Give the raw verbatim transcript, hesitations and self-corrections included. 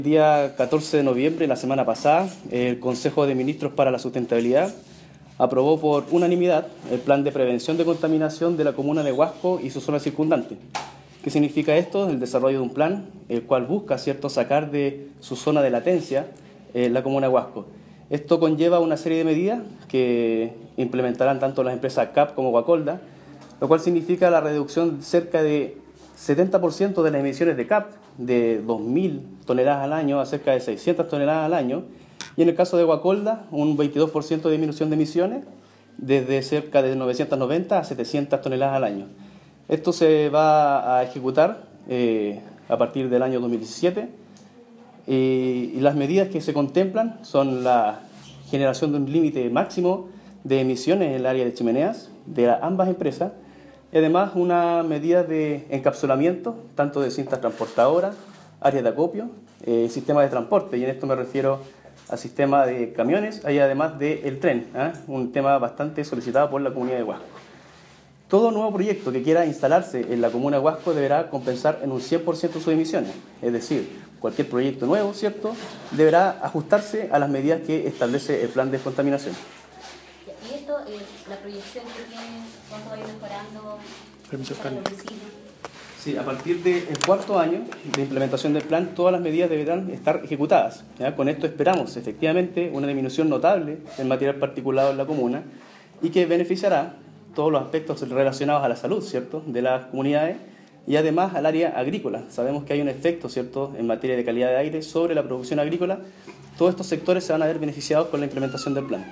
El día catorce de noviembre, la semana pasada, el Consejo de Ministros para la Sustentabilidad aprobó por unanimidad el plan de prevención de contaminación de la comuna de Huasco y su zona circundante. ¿Qué significa esto? El desarrollo de un plan, el cual busca, ¿cierto?, sacar de su zona de latencia eh, la comuna de Huasco. Esto conlleva una serie de medidas que implementarán tanto las empresas C A P como Guacolda, lo cual significa la reducción de cerca de setenta por ciento de las emisiones de C A P, de dos mil toneladas al año a cerca de seiscientas toneladas al año, y en el caso de Guacolda, un veintidós por ciento de disminución de emisiones, desde cerca de novecientas noventa a setecientas toneladas al año. Esto se va a ejecutar eh, a partir del año dos mil diecisiete, y, y las medidas que se contemplan son la generación de un límite máximo de emisiones en el área de chimeneas de ambas empresas, y además una medida de encapsulamiento, tanto de cintas transportadoras, áreas de acopio, eh, sistemas de transporte, y en esto me refiero al sistema de camiones, y además del tren, ¿eh? un tema bastante solicitado por la comunidad de Huasco. Todo nuevo proyecto que quiera instalarse en la comuna de Huasco deberá compensar en un cien por ciento sus emisiones, es decir, cualquier proyecto nuevo, ¿cierto?, deberá ajustarse a las medidas que establece el plan de descontaminación. Y esto, eh, la proyección que tiene, ¿cuánto va a ir mejorando para la oficina? Sí, a partir del cuarto año de implementación del plan, todas las medidas deberán estar ejecutadas, ¿ya? Con esto esperamos, efectivamente, una disminución notable del material particulado en la comuna y que beneficiará todos los aspectos relacionados a la salud, ¿cierto?, de las comunidades y además al área agrícola. Sabemos que hay un efecto, ¿cierto?, en materia de calidad de aire sobre la producción agrícola. Todos estos sectores se van a ver beneficiados con la implementación del plan.